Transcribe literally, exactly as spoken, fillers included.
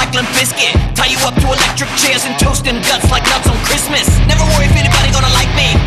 like Limp Bizkit. Tie you up to electric chairs and toast and guts like nuts on Christmas. Never worry if anybody gonna like me,